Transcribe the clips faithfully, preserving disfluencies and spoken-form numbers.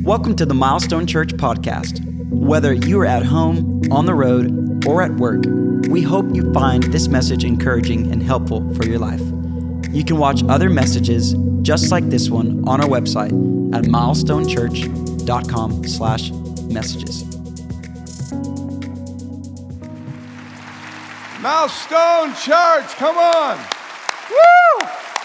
Welcome to the Milestone Church podcast. Whether you are at home, on the road, or at work, we hope you find this message encouraging and helpful for your life. You can watch other messages just like this one on our website at milestonechurch.com slash messages. Milestone Church, come on. Woo!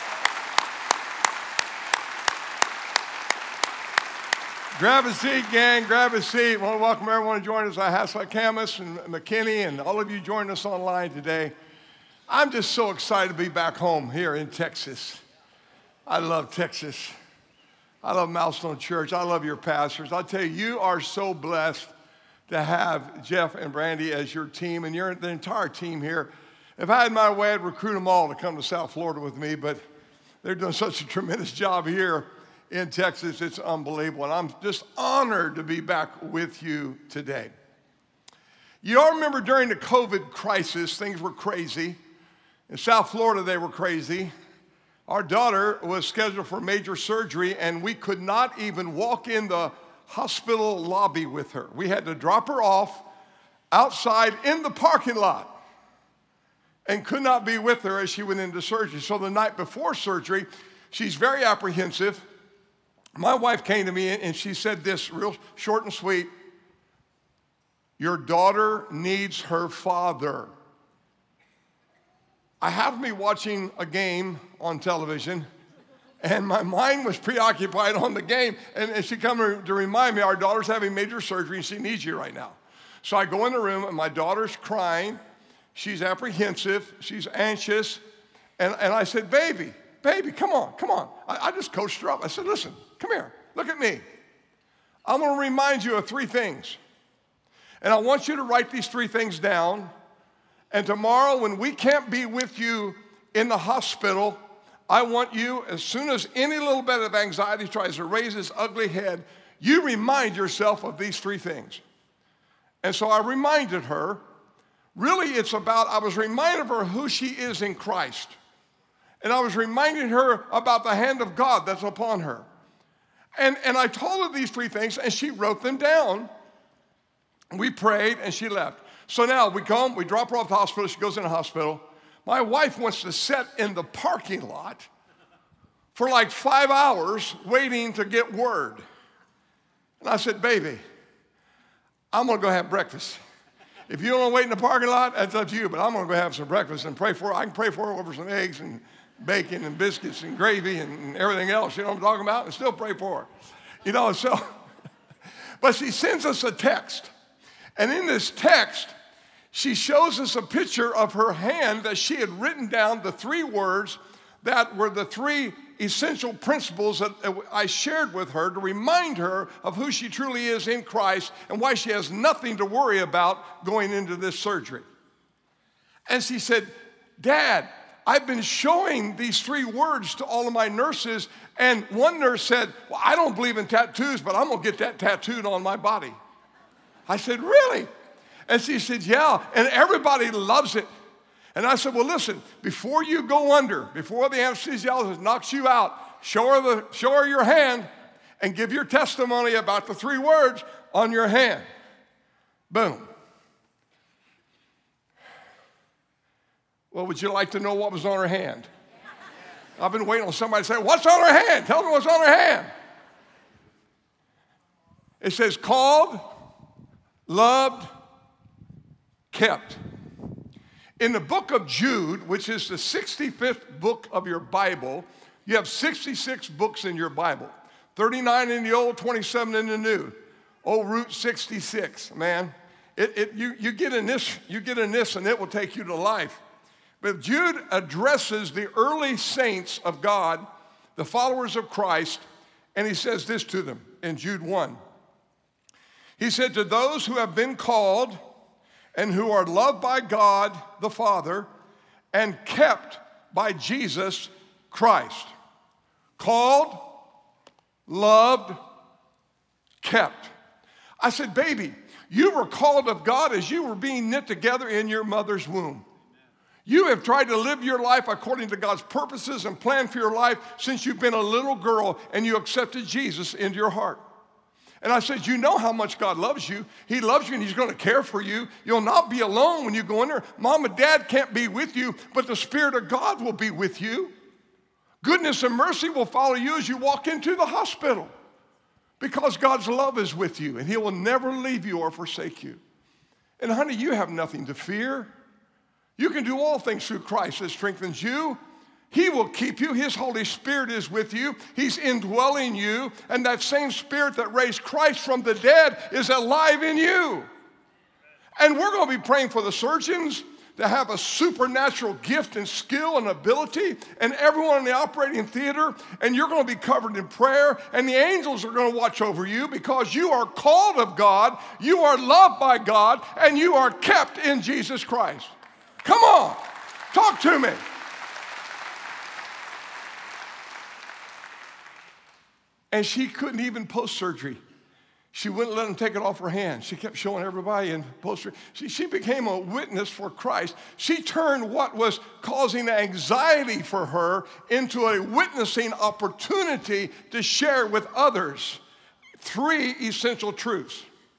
Grab a seat, gang, grab a seat. I want to welcome everyone to join us at Hasselbeck Campus and McKinney and all of you joining us online today. I'm just so excited to be back home here in Texas. I love Texas. I love Milestone Church. I love your pastors. I'll tell you, you are so blessed to have Jeff and Brandy as your team and your, the entire team here. If I had my way, I'd recruit them all to come to South Florida with me, but they're doing such a tremendous job here in Texas. It's unbelievable, and I'm just honored to be back with you today. You all remember during the COVID crisis, things were crazy. In South Florida, they were crazy. Our daughter was scheduled for major surgery, and we could not even walk in the hospital lobby with her. We had to drop her off outside in the parking lot and could not be with her as she went into surgery. So the night before surgery, she's very apprehensive. My wife came to me and she said this real short and sweet: your daughter needs her father. I happened to be watching a game on television, and my mind was preoccupied on the game. And, and she came to remind me, our daughter's having major surgery and she needs you right now. So I go in the room and my daughter's crying. She's apprehensive. She's anxious. And, and I said, baby, baby, come on, come on. I, I just coached her up. I said, listen, come here, look at me. I'm going to remind you of three things. And I want you to write these three things down. And tomorrow, when we can't be with you in the hospital, I want you, as soon as any little bit of anxiety tries to raise its ugly head, you remind yourself of these three things. And so I reminded her. Really, it's about, I was reminding of her who she is in Christ. And I was reminding her about the hand of God that's upon her. And, and I told her these three things, and she wrote them down. We prayed, and she left. So now we come, we drop her off at the hospital. She goes in the hospital. My wife wants to sit in the parking lot for like five hours waiting to get word. And I said, baby, I'm going to go have breakfast. If you don't want to wait in the parking lot, that's up to you, but I'm going to go have some breakfast and pray for her. I can pray for her over some eggs and bacon and biscuits and gravy and, and everything else, you know what I'm talking about, and still pray for her. You know, so, but she sends us a text. And in this text, she shows us a picture of her hand that she had written down the three words that were the three essential principles that I shared with her to remind her of who she truly is in Christ and why she has nothing to worry about going into this surgery. And she said, Dad, I've been showing these three words to all of my nurses, and one nurse said, well, I don't believe in tattoos, but I'm going to get that tattooed on my body. I said, really? And she said, yeah, and everybody loves it. And I said, well, listen, before you go under, before the anesthesiologist knocks you out, show her, the, show her your hand and give your testimony about the three words on your hand. Boom. Well, would you like to know what was on her hand? I've been waiting on somebody to say, what's on her hand? Tell me what's on her hand. It says, called, loved, kept. In the book of Jude, which is the sixty-fifth book of your Bible, you have sixty-six books in your Bible. thirty-nine in the old, twenty-seven in the new. Old Route sixty-six, man. It, it, you, you get in this, you get in this and it will take you to life. But Jude addresses the early saints of God, the followers of Christ, and he says this to them in Jude one. He said, to those who have been called and who are loved by God the Father and kept by Jesus Christ. Called, loved, kept. I said, baby, you were called of God as you were being knit together in your mother's womb. You have tried to live your life according to God's purposes and plan for your life since you've been a little girl and you accepted Jesus into your heart. And I said, you know how much God loves you. He loves you and he's going to care for you. You'll not be alone when you go in there. Mom and dad can't be with you, but the Spirit of God will be with you. Goodness and mercy will follow you as you walk into the hospital because God's love is with you and he will never leave you or forsake you. And honey, you have nothing to fear. You can do all things through Christ that strengthens you. He will keep you. His Holy Spirit is with you. He's indwelling you. And that same Spirit that raised Christ from the dead is alive in you. And we're going to be praying for the surgeons to have a supernatural gift and skill and ability, and everyone in the operating theater, and you're going to be covered in prayer, and the angels are going to watch over you because you are called of God, you are loved by God, and you are kept in Jesus Christ. Come on, talk to me. And she couldn't even post-surgery. She wouldn't let them take it off her hands. She kept showing everybody in post-surgery. She, she became a witness for Christ. She turned what was causing anxiety for her into a witnessing opportunity to share with others three essential truths.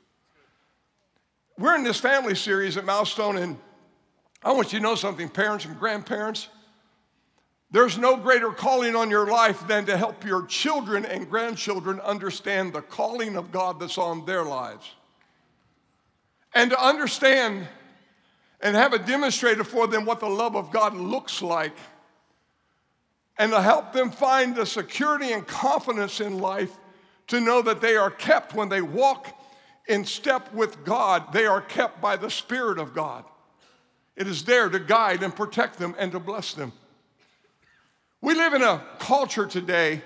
We're in this family series at Milestone, and I want you to know something, parents and grandparents. There's no greater calling on your life than to help your children and grandchildren understand the calling of God that's on their lives. And to understand and have it demonstrated for them what the love of God looks like. And to help them find the security and confidence in life to know that they are kept when they walk in step with God. They are kept by the Spirit of God. It is there to guide and protect them and to bless them. We live in a culture today,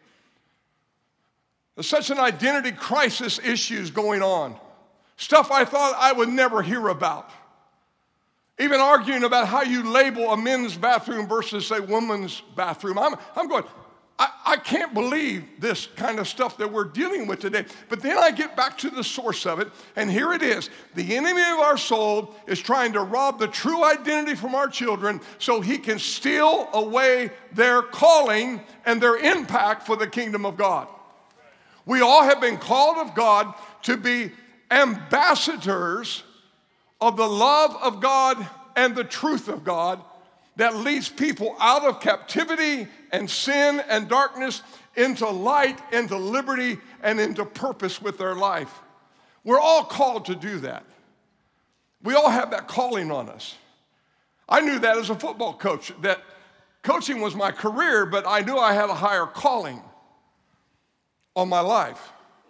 there's such an identity crisis issues going on. Stuff I thought I would never hear about. Even arguing about how you label a men's bathroom versus a woman's bathroom. I'm, I'm going, I, I can't believe this kind of stuff that we're dealing with today. But then I get back to the source of it, and here it is. The enemy of our soul is trying to rob the true identity from our children so he can steal away their calling and their impact for the kingdom of God. We all have been called of God to be ambassadors of the love of God and the truth of God that leads people out of captivity and sin and darkness into light, into liberty, and into purpose with their life. We're all called to do that. We all have that calling on us. I knew that as a football coach, that coaching was my career, but I knew I had a higher calling on my life.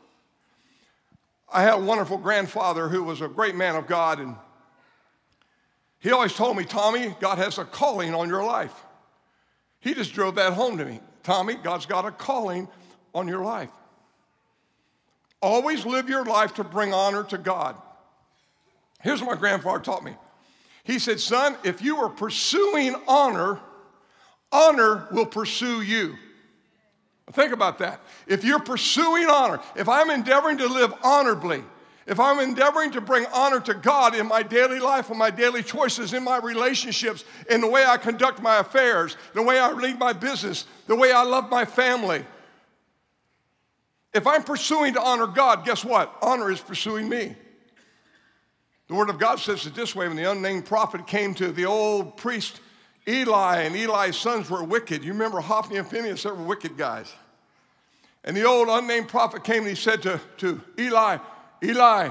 I had a wonderful grandfather who was a great man of God, and he always told me, Tommy, God has a calling on your life. He just drove that home to me. Tommy, God's got a calling on your life. Always live your life to bring honor to God. Here's what my grandfather taught me. He said, son, if you are pursuing honor, honor will pursue you. Think about that. If you're pursuing honor, if I'm endeavoring to live honorably, if I'm endeavoring to bring honor to God in my daily life, in my daily choices, in my relationships, in the way I conduct my affairs, the way I lead my business, the way I love my family. If I'm pursuing to honor God, guess what? Honor is pursuing me. The Word of God says it this way: when the unnamed prophet came to the old priest Eli, and Eli's sons were wicked. You remember Hophni and Phinehas, they were wicked guys. And the old unnamed prophet came and he said to, to Eli, Eli,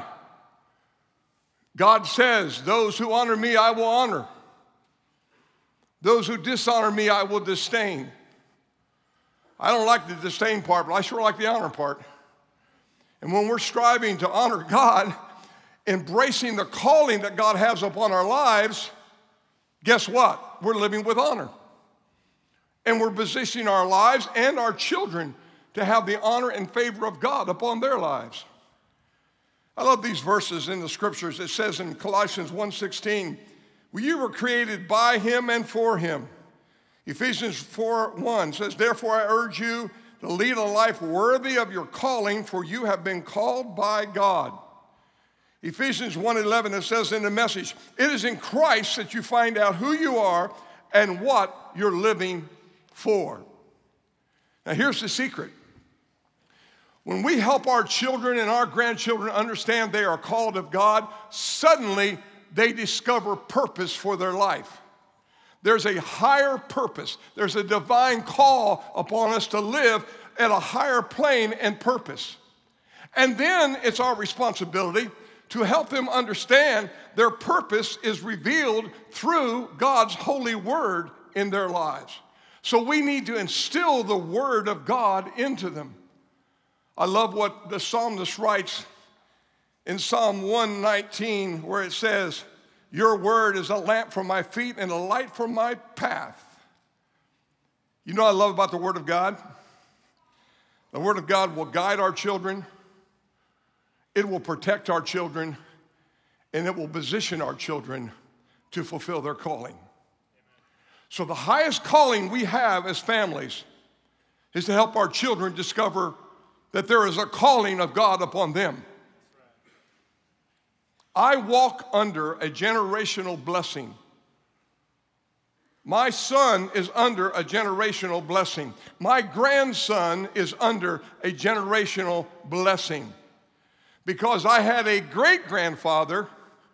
God says, those who honor me, I will honor. Those who dishonor me, I will disdain. I don't like the disdain part, but I sure like the honor part. And when we're striving to honor God, embracing the calling that God has upon our lives, guess what? We're living with honor. And we're positioning our lives and our children to have the honor and favor of God upon their lives. I love these verses in the scriptures. It says in Colossians one sixteen, well, you were created by him and for him. Ephesians four one says, therefore I urge you to lead a life worthy of your calling, for you have been called by God. Ephesians one eleven, it says in the Message, it is in Christ that you find out who you are and what you're living for. Now here's the secret. When we help our children and our grandchildren understand they are called of God, suddenly they discover purpose for their life. There's a higher purpose. There's a divine call upon us to live at a higher plane and purpose. And then it's our responsibility to help them understand their purpose is revealed through God's holy word in their lives. So we need to instill the word of God into them. I love what the psalmist writes in Psalm one nineteen, where it says, your word is a lamp for my feet and a light for my path. You know what I love about the word of God? The word of God will guide our children. It will protect our children, and it will position our children to fulfill their calling. So the highest calling we have as families is to help our children discover that there is a calling of God upon them. I walk under a generational blessing. My son is under a generational blessing. My grandson is under a generational blessing. Because I had a great-grandfather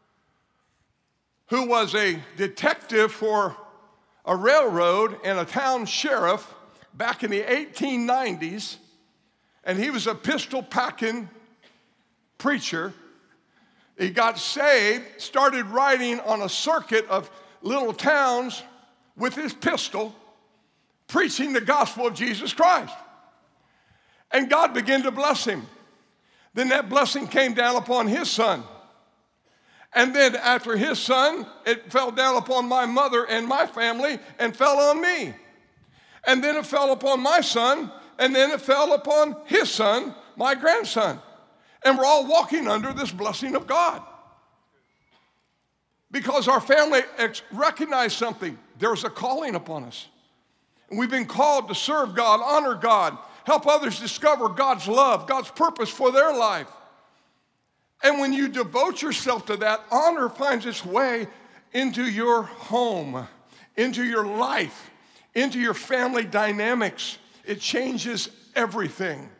who was a detective for a railroad and a town sheriff back in the eighteen nineties, and he was a pistol-packing preacher. He got saved, started riding on a circuit of little towns with his pistol, preaching the gospel of Jesus Christ. And God began to bless him. Then that blessing came down upon his son. And then after his son, it fell down upon my mother and my family and fell on me. And then it fell upon my son, and then it fell upon his son, my grandson. And we're all walking under this blessing of God. Because our family recognized something. There's a calling upon us. And we've been called to serve God, honor God, help others discover God's love, God's purpose for their life. And when you devote yourself to that, honor finds its way into your home, into your life, into your family dynamics. It changes everything.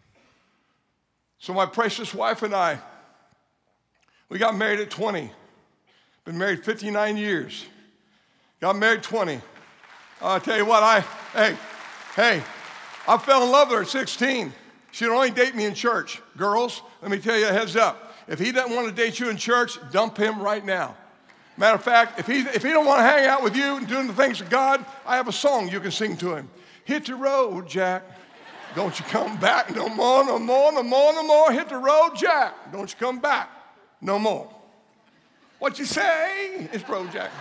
So my precious wife and I, we got married at twenty. Been married fifty-nine years. Got married twenty. I'll tell you what, I, hey, hey, I fell in love with her at sixteen. She'd only date me in church. Girls, let me tell you a heads up. If he doesn't want to date you in church, dump him right now. Matter of fact, if he, if he don't want to hang out with you and doing the things of God, I have a song you can sing to him. Hit the road, Jack. Don't you come back no more, no more, no more, no more. Hit the road, Jack. Don't you come back no more. What you say? It's road, Jack.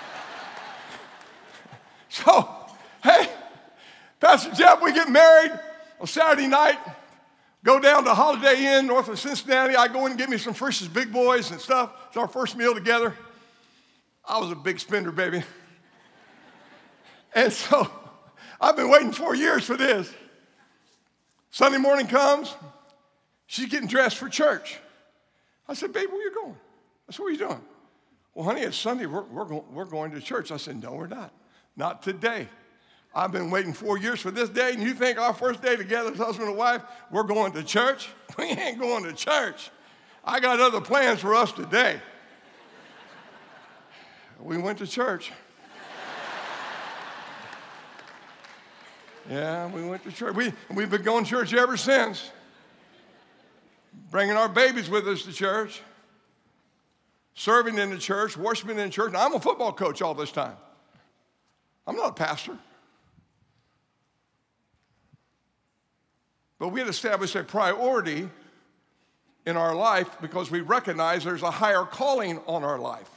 So, hey, Pastor Jeff, we get married on Saturday night, go down to Holiday Inn north of Cincinnati. I go in and get me some Frisch's Big Boys and stuff. It's our first meal together. I was a big spender, baby. And so I've been waiting four years for this. Sunday morning comes, she's getting dressed for church. I said, babe, where you going? I said, what are you doing? Well, honey, it's Sunday. We're, we're, go- we're going to church. I said, no, we're not. Not today. I've been waiting four years for this day, and you think our first day together as husband and wife, we're going to church? We ain't going to church. I got other plans for us today. We went to church. Yeah, we went to church. We, we've been going to church ever since. Bringing our babies with us to church. Serving in the church, worshiping in the church. Now, I'm a football coach all this time. I'm not a pastor. But we had established a priority in our life because we recognize there's a higher calling on our life.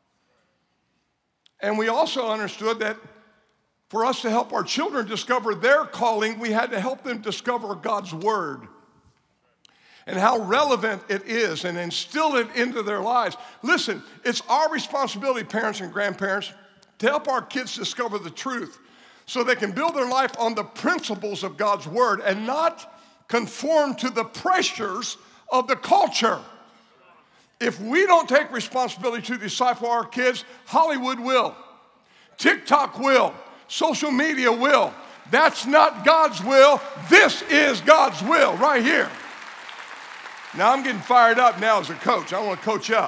And we also understood that for us to help our children discover their calling, we had to help them discover God's word and how relevant it is and instill it into their lives. Listen, it's our responsibility, parents and grandparents, to help our kids discover the truth so they can build their life on the principles of God's word and not conform to the pressures of the culture. If we don't take responsibility to disciple our kids, Hollywood will. TikTok will. Social media will. That's not God's will. This is God's will right here. Now, I'm getting fired up now as a coach. I want to coach up.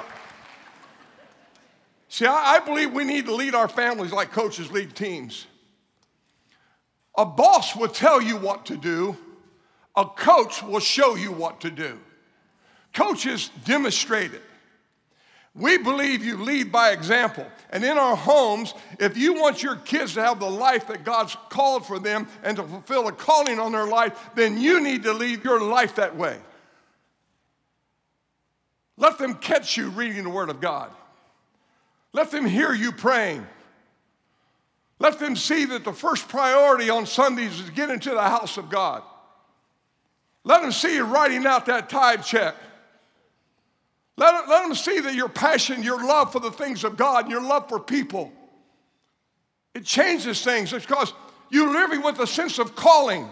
See, I, I believe we need to lead our families like coaches lead teams. A boss will tell you what to do. A coach will show you what to do. Coaches demonstrate it. We believe you lead by example. And in our homes, if you want your kids to have the life that God's called for them and to fulfill a calling on their life, then you need to lead your life that way. Let them catch you reading the Word of God. Let them hear you praying. Let them see that the first priority on Sundays is to get into the house of God. Let them see you writing out that tithe check. Let, let them see that your passion, your love for the things of God, and your love for people, it changes things. It's because you're living with a sense of calling.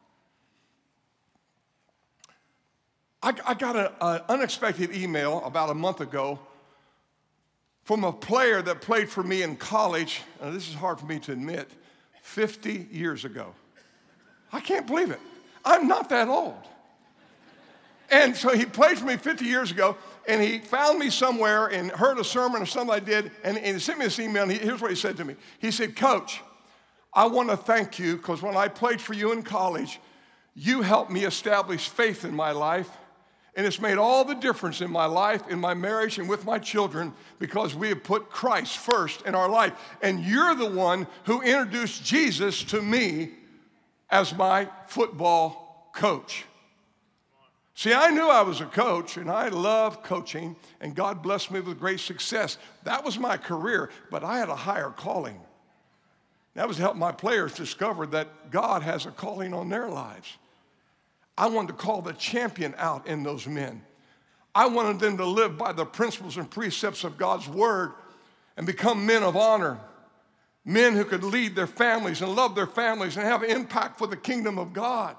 I, I got an unexpected email about a month ago from a player that played for me in college, and this is hard for me to admit, fifty years ago. I can't believe it. I'm not that old. And so he played for me fifty years ago, and he found me somewhere and heard a sermon or something I did, and, and he sent me this email, and he, here's what he said to me. He said, Coach, I want to thank you because when I played for you in college, you helped me establish faith in my life, and it's made all the difference in my life, in my marriage, and with my children because we have put Christ first in our life. And you're the one who introduced Jesus to me as my football coach. See, I knew I was a coach, and I love coaching, and God blessed me with great success. That was my career, but I had a higher calling. That was to help my players discover that God has a calling on their lives. I wanted to call the champion out in those men. I wanted them to live by the principles and precepts of God's word and become men of honor, men who could lead their families and love their families and have an impact for the kingdom of God.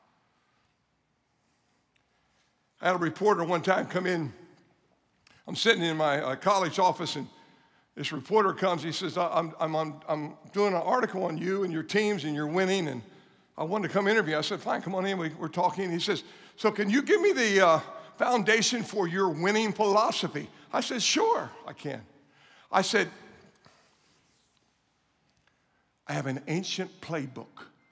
I had a reporter one time come in. I'm sitting in my uh, college office, and this reporter comes. He says, I'm, I'm, on, I'm doing an article on you and your teams, and you're winning, and I wanted to come interview. I said, fine, come on in. We, we're talking. He says, so can you give me the uh, foundation for your winning philosophy? I said, sure, I can. I said, I have an ancient playbook,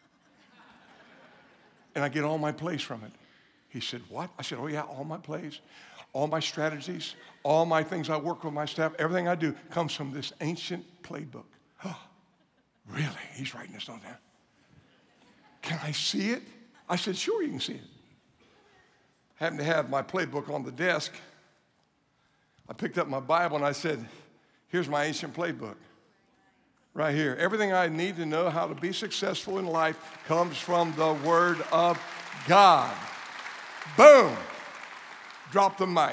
and I get all my plays from it. He said, what? I said, oh, yeah, all my plays, all my strategies, all my things I work with my staff, everything I do comes from this ancient playbook. Oh, really? He's writing this all down. Can I see it? I said, sure, you can see it. I happened to have my playbook on the desk. I picked up my Bible, and I said, here's my ancient playbook. Right here. Everything I need to know how to be successful in life comes from the Word of God. Boom. Drop the mic.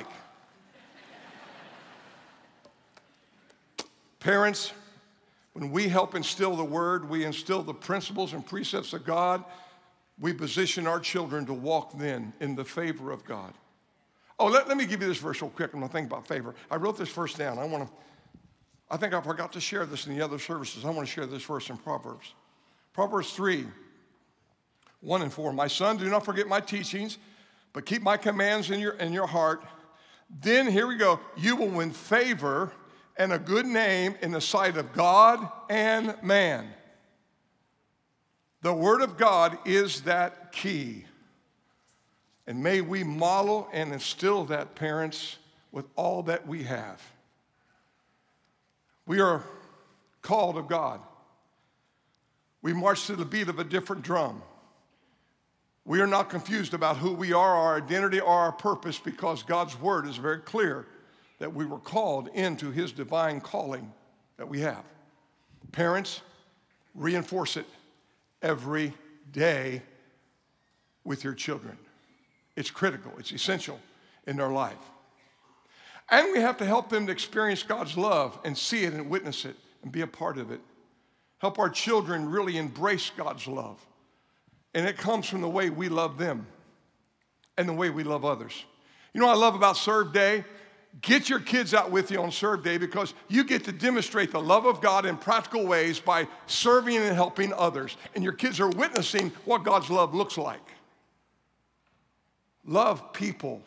Parents, when we help instill the Word, we instill the principles and precepts of God, we position our children to walk then in the favor of God. Oh, let, let me give you this verse real quick. I'm going to think about favor. I wrote this verse down. I want to, I think I forgot to share this in the other services. I want to share this verse in Proverbs. Proverbs three, one and four. My son, do not forget my teachings, but keep my commands in your, in your heart. Then, here we go, you will win favor and a good name in the sight of God and man. The Word of God is that key. And may we model and instill that, parents, with all that we have. We are called of God. We march to the beat of a different drum. We are not confused about who we are, our identity, or our purpose, because God's Word is very clear that we were called into His divine calling that we have. Parents, reinforce it every day with your children. It's critical. It's essential in their life. And we have to help them to experience God's love and see it and witness it and be a part of it. Help our children really embrace God's love. And it comes from the way we love them and the way we love others. You know what I love about Serve Day get your kids out with you on Serve Day because you get to demonstrate the love of God in practical ways by serving and helping others. And your kids are witnessing what God's love looks like. Love people.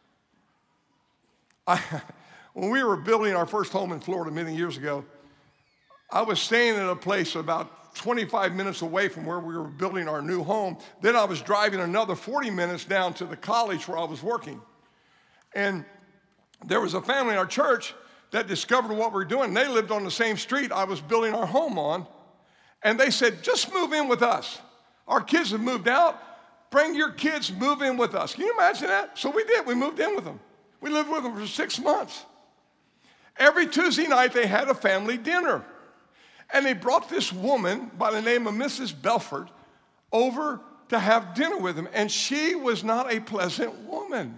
I, when we were building our first home in Florida many years ago, I was staying in a place about twenty-five minutes away from where we were building our new home. Then I was driving another forty minutes down to the college where I was working. And there was a family in our church that discovered what we were doing. They lived on the same street I was building our home on. And they said, just move in with us. Our kids have moved out. Bring your kids, move in with us. Can you imagine that? So we did. We moved in with them. We lived with them for six months. Every Tuesday night, they had a family dinner. And they brought this woman by the name of Missus Belford over to have dinner with them. And she was not a pleasant woman.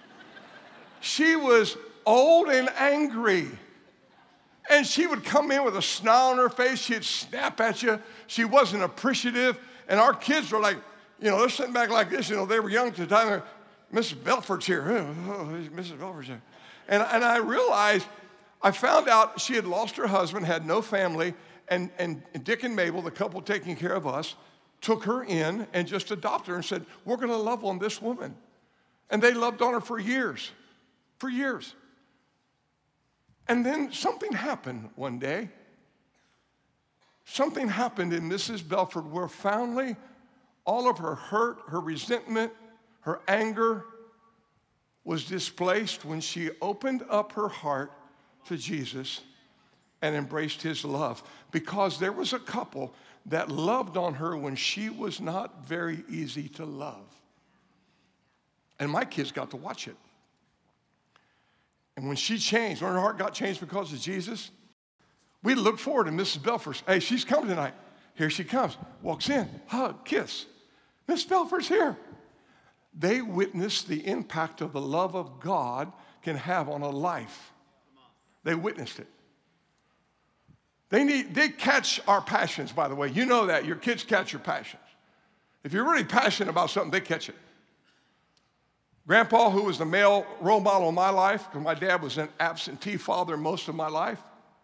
She was old and angry. And she would come in with a smile on her face. She'd snap at you. She wasn't appreciative. And our kids were like, you know, they're sitting back like this. You know, they were young at the time. Missus Belford's here. Oh, Missus Belford's here. And, and I realized, I found out she had lost her husband, had no family, and, and Dick and Mabel, the couple taking care of us, took her in and just adopted her and said, we're going to love on this woman. And they loved on her for years, for years. And then something happened one day. Something happened in Missus Belford where finally all of her hurt, her resentment, her anger was displaced when she opened up her heart to Jesus and embraced his love, because there was a couple that loved on her when she was not very easy to love. And my kids got to watch it. And when she changed, when her heart got changed because of Jesus, we looked forward to Missus Belford. Hey, she's coming tonight. Here she comes. Walks in, hug, kiss. Miss Belford's here. They witnessed the impact of the love of God can have on a life. They witnessed it. They need, they catch our passions, by the way. You know that. Your kids catch your passions. If you're really passionate about something, they catch it. Grandpa, who was the male role model in my life, because my dad was an absentee father most of my life,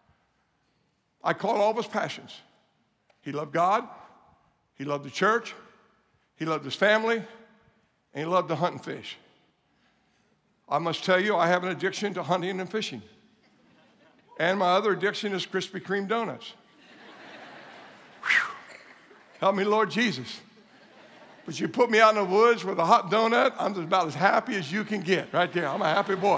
I caught all of his passions. He loved God. He loved the church. He loved his family. And he loved to hunt and fish. I must tell you, I have an addiction to hunting and fishing. And my other addiction is Krispy Kreme donuts. Help me, Lord Jesus. But you put me out in the woods with a hot donut, I'm just about as happy as you can get right there. I'm a happy boy.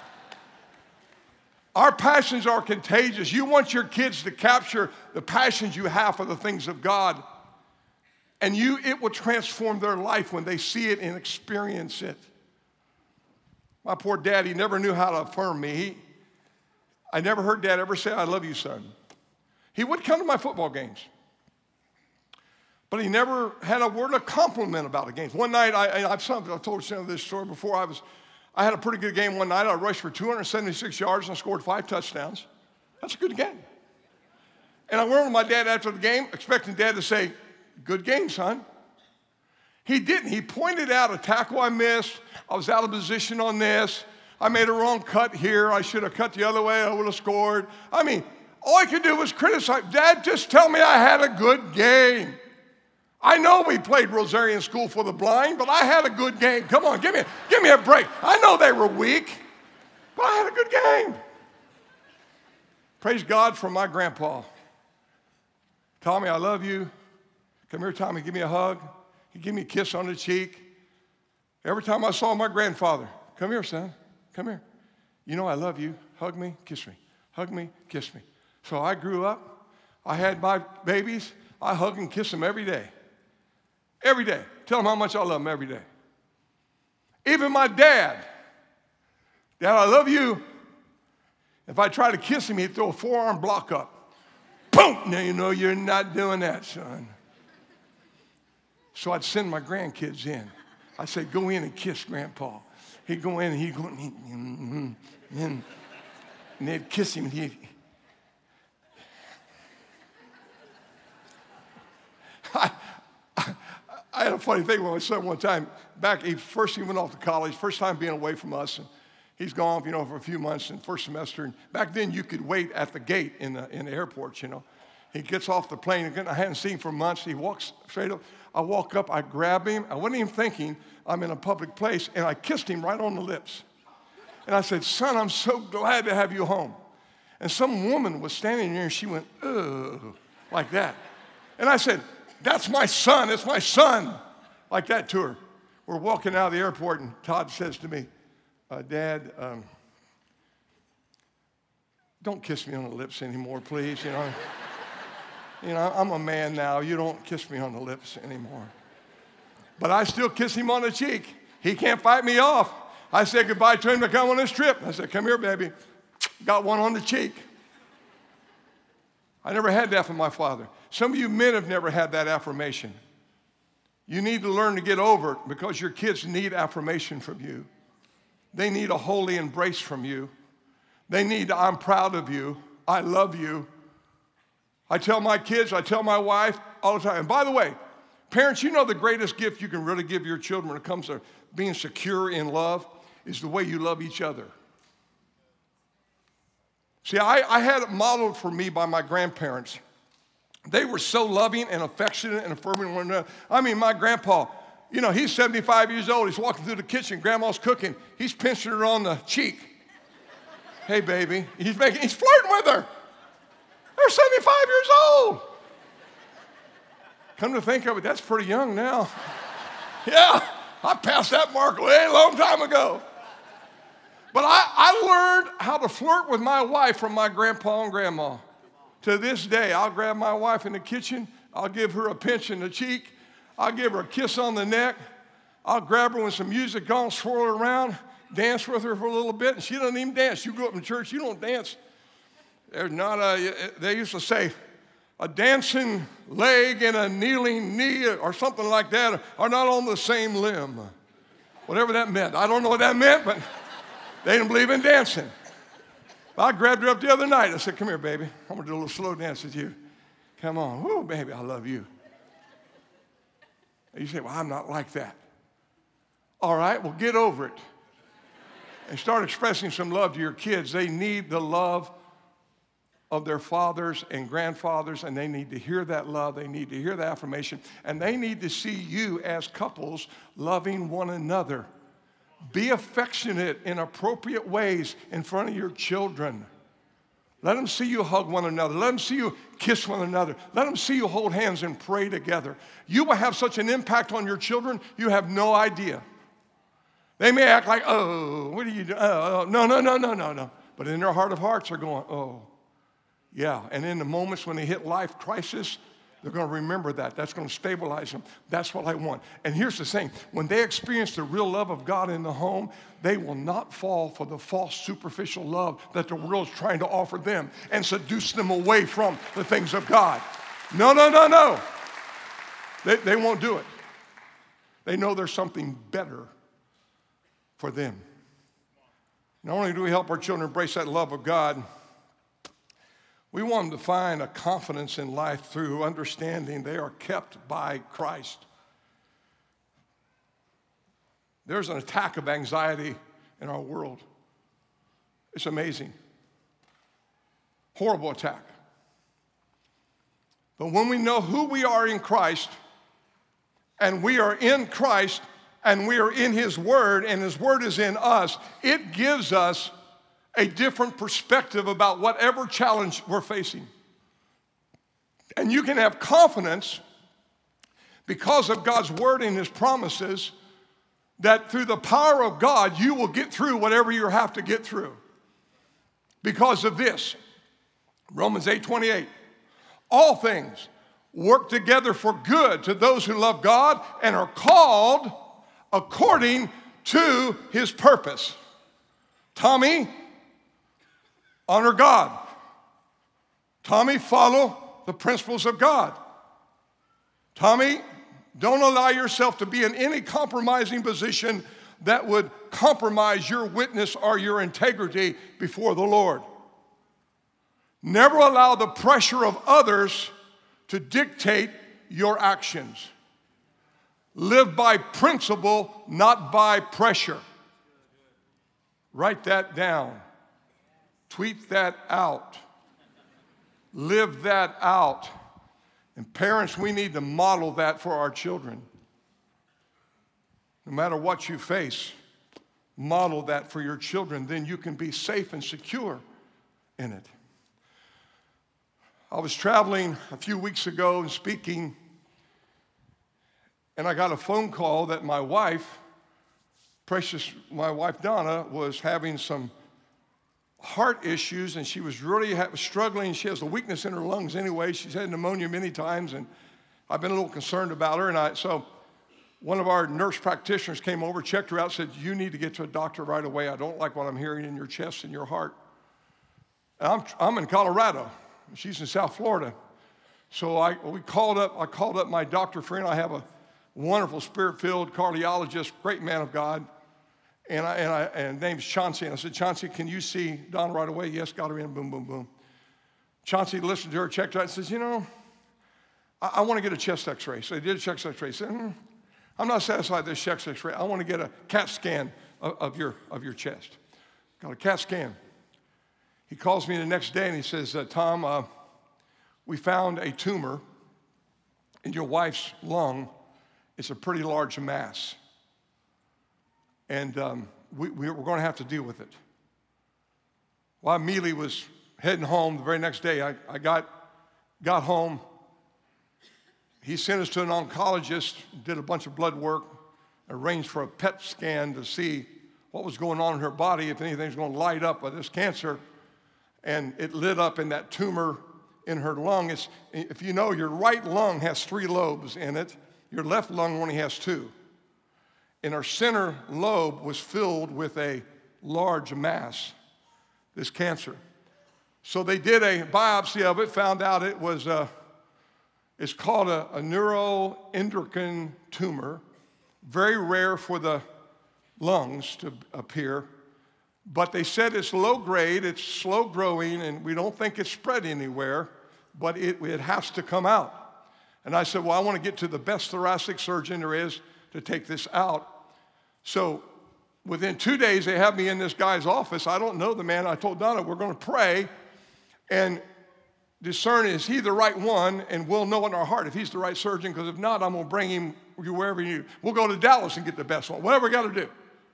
Our passions are contagious. You want your kids to capture the passions you have for the things of God. And you, it will transform their life when they see it and experience it. My poor dad, he never knew how to affirm me. He, I never heard Dad ever say, I love you, son. He would come to my football games. But he never had a word of compliment about the games. One night, I, I've, something, I've told you this story before. I, was, I had a pretty good game one night. I rushed for two hundred seventy-six yards and I scored five touchdowns. That's a good game. And I went with my dad after the game, expecting Dad to say, good game, son. He didn't. He pointed out a tackle I missed. I was out of position on this. I made a wrong cut here. I should have cut the other way. I would have scored. I mean, all I could do was criticize. Dad, just tell me I had a good game. I know we played Rosarian School for the Blind, but I had a good game. Come on, give me, give me a break. I know they were weak, but I had a good game. Praise God for my grandpa. Tommy, I love you. Come here, Tommy, give me a hug. He gave me a kiss on the cheek. Every time I saw my grandfather, come here, son, come here. You know I love you. Hug me, kiss me. Hug me, kiss me. So I grew up. I had my babies. I hug and kiss them every day. Every day. Tell them how much I love them every day. Even my dad. Dad, I love you. If I try to kiss him, he'd throw a forearm block up. Boom! Now you know you're not doing that, son. So I'd send my grandkids in. I'd say, go in and kiss Grandpa. He'd go in and he'd go in and, and, and they'd kiss him. And he'd, I, I, I had a funny thing with my son one time. Back, he first he went off to college, first time being away from us. And He's gone, you know, for a few months in first semester. And back then, you could wait at the gate in the, in the airports, you know. He gets off the plane. Again, I hadn't seen him for months. He walks straight up. I walk up. I grab him. I wasn't even thinking I'm in a public place. And I kissed him right on the lips. And I said, son, I'm so glad to have you home. And some woman was standing there, and she went, ugh, like that. And I said, that's my son. It's my son. Like that to her. We're walking out of the airport, and Todd says to me, Uh, Dad, um, don't kiss me on the lips anymore, please. You know, you know, I'm a man now. You don't kiss me on the lips anymore. But I still kiss him on the cheek. He can't fight me off. I said goodbye to him to come on this trip. I said, come here, baby. Got one on the cheek. I never had that from my father. Some of you men have never had that affirmation. You need to learn to get over it because your kids need affirmation from you. They need a holy embrace from you. They need, I'm proud of you. I love you. I tell my kids, I tell my wife all the time. And by the way, parents, you know the greatest gift you can really give your children when it comes to being secure in love is the way you love each other. See, I, I had it modeled for me by my grandparents. They were so loving and affectionate and affirming one another. I mean, my grandpa, you know, he's seventy-five years old. He's walking through the kitchen. Grandma's cooking. He's pinching her on the cheek. Hey, baby. He's making, he's flirting with her. They're seventy-five years old. Come to think of it, that's pretty young now. Yeah, I passed that mark way a long time ago. But I, I learned how to flirt with my wife from my grandpa and grandma. To this day, I'll grab my wife in the kitchen. I'll give her a pinch in the cheek. I'll give her a kiss on the neck. I'll grab her with some music on, swirl her around, dance with her for a little bit, and she doesn't even dance. You grew up in church, you don't dance. There's not a, they used to say, a dancing leg and a kneeling knee or something like that are not on the same limb. Whatever that meant. I don't know what that meant, but they didn't believe in dancing. I grabbed her up the other night. I said, come here, baby. I'm going to do a little slow dance with you. Come on. Woo, baby, I love you. And you say, well, I'm not like that. All right, well, get over it. And start expressing some love to your kids. They need the love of their fathers and grandfathers, and they need to hear that love. They need to hear the affirmation. And they need to see you as couples loving one another. Be affectionate in appropriate ways in front of your children. Let them see you hug one another. Let them see you kiss one another. Let them see you hold hands and pray together. You will have such an impact on your children, you have no idea. They may act like, oh, what are you doing? Oh, no, no, no, no, no, no. But in their heart of hearts, they're going, oh, yeah. And in the moments when they hit life crisis, they're going to remember that. That's going to stabilize them. That's what I want. And here's the thing. When they experience the real love of God in the home, they will not fall for the false, superficial love that the world's trying to offer them and seduce them away from the things of God. No, no, no, no. They, they won't do it. They know there's something better for them. Not only do we help our children embrace that love of God, we want them to find a confidence in life through understanding they are kept by Christ. There's an attack of anxiety in our world. It's amazing. Horrible attack. But when we know who we are in Christ, and we are in Christ, and we are in His Word, and His Word is in us, it gives us a different perspective about whatever challenge we're facing. And you can have confidence because of God's word and His promises that through the power of God, you will get through whatever you have to get through. Because of this, Romans eight twenty-eight, all things work together for good to those who love God and are called according to His purpose. Tommy, honor God. Tommy, follow the principles of God. Tommy, don't allow yourself to be in any compromising position that would compromise your witness or your integrity before the Lord. Never allow the pressure of others to dictate your actions. Live by principle, not by pressure. Write that down. Tweet that out. Live that out. And parents, we need to model that for our children. No matter what you face, model that for your children. Then you can be safe and secure in it. I was traveling a few weeks ago and speaking, and I got a phone call that my wife, precious, my wife Donna, was having some heart issues, and she was really ha- struggling. She has a weakness in her lungs anyway. She's had pneumonia many times, and I've been a little concerned about her. And I, so one of our nurse practitioners came over, checked her out, said, you need to get to a doctor right away. I don't like what I'm hearing in your chest and your heart. And I'm, I'm in Colorado. She's in South Florida. So I, we called up, I called up my doctor friend. I have a wonderful spirit-filled cardiologist, great man of God. And I, and I, and name's Chauncey. And I said, Chauncey, can you see Donna right away? Yes, got her in, boom, boom, boom. Chauncey listened to her, checked her out, and says, you know, I, I want to get a chest x-ray. So they did a chest x-ray. He said, hmm, I'm not satisfied with this chest x-ray. I want to get a CAT scan of, of, your, of your chest. Got a CAT scan. He calls me the next day and he says, uh, Tom, uh, we found a tumor in your wife's lung. It's a pretty large mass. And um, we, we, we're going to have to deal with it. Well, I immediately was heading home the very next day. I, I got, got home. He sent us to an oncologist, did a bunch of blood work, arranged for a P E T scan to see what was going on in her body, if anything's going to light up with this cancer. And it lit up in that tumor in her lung. It's, if you know, your right lung has three lobes in it. Your left lung only has two. And our center lobe was filled with a large mass, this cancer. So they did a biopsy of it, found out it was a, it's called a, a neuroendocrine tumor, very rare for the lungs to appear. But they said it's low grade, it's slow growing, and we don't think it's spread anywhere, but it, it has to come out. And I said, well, I want to get to the best thoracic surgeon there is to take this out. So within two days, they have me in this guy's office. I don't know the man. I told Donna, we're going to pray and discern, is he the right one? And we'll know in our heart if he's the right surgeon, because if not, I'm going to bring him wherever you need. We'll go to Dallas and get the best one, whatever we got to do.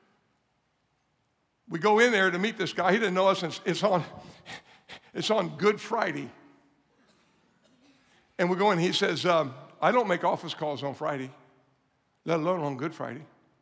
We go in there to meet this guy. He didn't know us. And it's on, it's on Good Friday. And we go in. He says, um, I don't make office calls on Friday, let alone on Good Friday.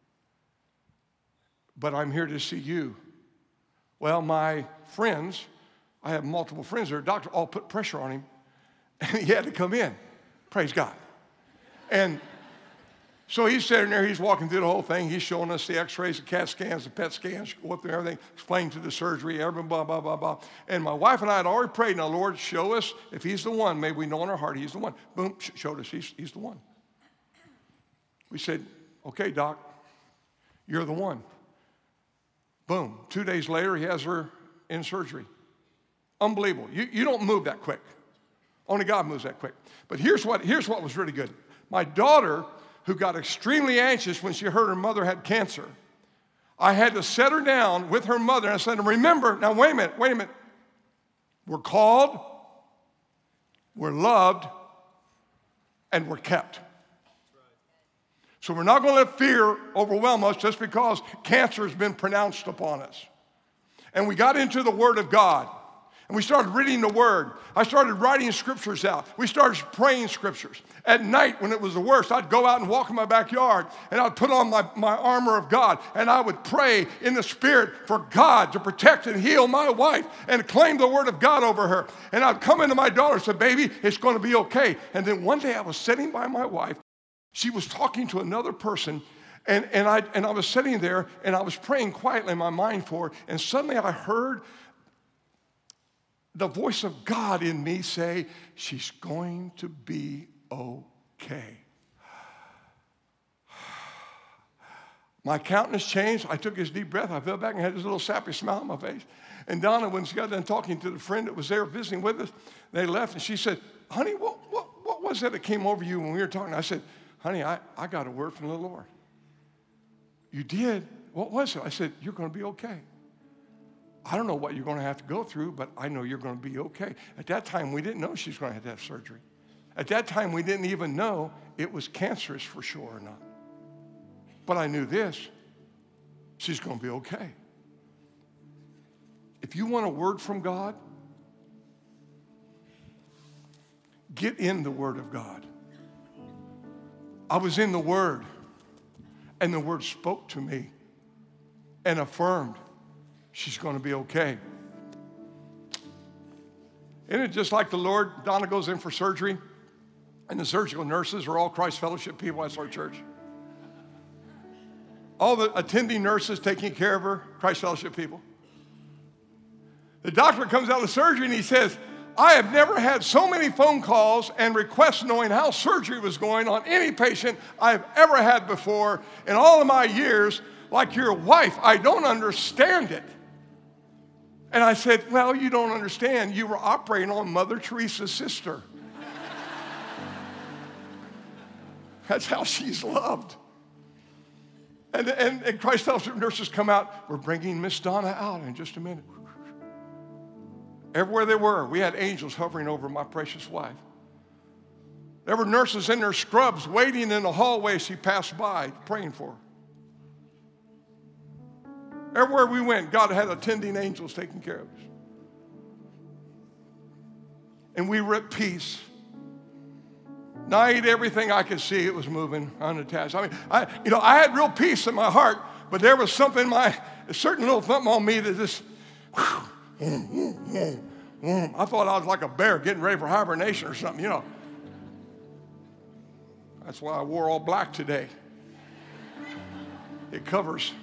But I'm here to see you. Well, my friends, I have multiple friends that are doctors, all put pressure on him. And he had to come in. Praise God. And so he's sitting there, he's walking through the whole thing. He's showing us the x-rays, the CAT scans, the P E T scans, go through everything, explaining to the surgery, everything, blah, blah, blah, blah. And my wife and I had already prayed, now, Lord, show us if he's the one. Maybe we know in our heart he's the one. Boom, showed us he's, he's the one. We said, okay, doc, you're the one. Boom. Two days later, he has her in surgery. Unbelievable. You, you don't move that quick. Only God moves that quick. But here's what, here's what was really good. My daughter, who got extremely anxious when she heard her mother had cancer, I had to set her down with her mother, and I said, remember, now wait a minute, wait a minute. We're called, we're loved, and we're kept. So we're not going to let fear overwhelm us just because cancer has been pronounced upon us. And we got into the Word of God. And we started reading the Word. I started writing scriptures out. We started praying scriptures. At night, when it was the worst, I'd go out and walk in my backyard, and I'd put on my, my armor of God, and I would pray in the Spirit for God to protect and heal my wife and claim the Word of God over her. And I'd come into my daughter and say, baby, it's going to be okay. And then one day I was sitting by my wife. She was talking to another person, and, and, I, and I was sitting there, and I was praying quietly in my mind for her, and suddenly I heard the voice of God in me say, she's going to be okay. My countenance changed. I took this deep breath. I fell back and had this little sappy smile on my face. And Donna, when she got done talking to the friend that was there visiting with us, they left, and she said, honey, what, what, what was that that came over you when we were talking? I said, honey, I, I got a word from the Lord. You did? What was it? I said, you're going to be okay. I don't know what you're going to have to go through, but I know you're going to be okay. At that time, we didn't know she was going to have to have surgery. At that time, we didn't even know it was cancerous for sure or not. But I knew this, she's going to be okay. If you want a word from God, get in the Word of God. I was in the Word, and the Word spoke to me and affirmed she's going to be okay. Isn't it just like the Lord? Donna goes in for surgery, and the surgical nurses are all Christ Fellowship people. That's our church. All the attending nurses taking care of her, Christ Fellowship people. The doctor comes out of surgery and he says, I have never had so many phone calls and requests knowing how surgery was going on any patient I've ever had before in all of my years, like your wife. I don't understand it. And I said, well, you don't understand. You were operating on Mother Teresa's sister. That's how she's loved. And, and, and Christ Fellowship nurses come out. We're bringing Miss Donna out in just a minute. Everywhere they were, we had angels hovering over my precious wife. There were nurses in their scrubs waiting in the hallway as she passed by, praying for her. Everywhere we went, God had attending angels taking care of us. And we were at peace. Night, everything I could see, it was moving unattached. I mean, I, you know, I had real peace in my heart, but there was something in my, a certain little thump on me that just, whew, mm, mm, mm, mm. I thought I was like a bear getting ready for hibernation or something, you know. That's why I wore all black today. It covers.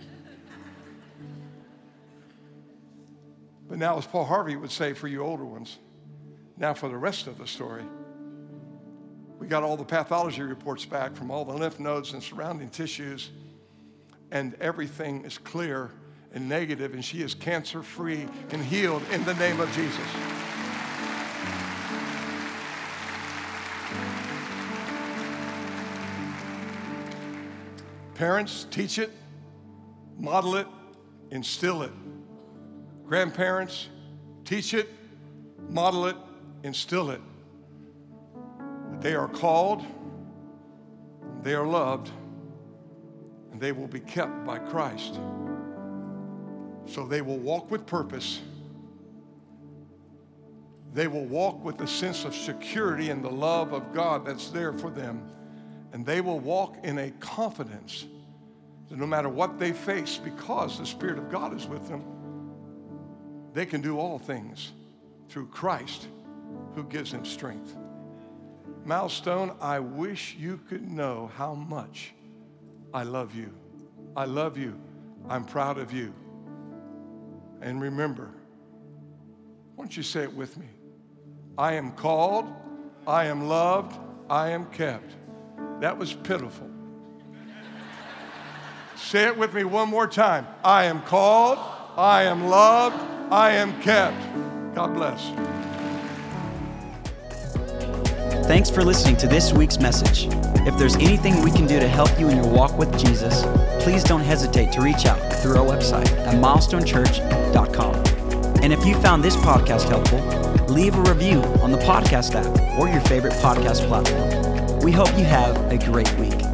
But now, as Paul Harvey would say for you older ones, now for the rest of the story. We got all the pathology reports back from all the lymph nodes and surrounding tissues, and everything is clear and negative, and she is cancer-free and healed in the name of Jesus. Parents, teach it, model it, instill it. Grandparents, teach it, model it, instill it. They are called, they are loved, and they will be kept by Christ. So they will walk with purpose. They will walk with a sense of security and the love of God that's there for them. And they will walk in a confidence that no matter what they face, because the Spirit of God is with them, they can do all things through Christ who gives them strength. Milestone, I wish you could know how much I love you. I love you. I'm proud of you. And remember, why don't you say it with me? I am called, I am loved, I am kept. That was pitiful. Say it with me one more time. I am called, I am loved, I am kept. God bless. Thanks for listening to this week's message. If there's anything we can do to help you in your walk with Jesus, please don't hesitate to reach out through our website at milestone church dot com. And if you found this podcast helpful, leave a review on the podcast app or your favorite podcast platform. We hope you have a great week.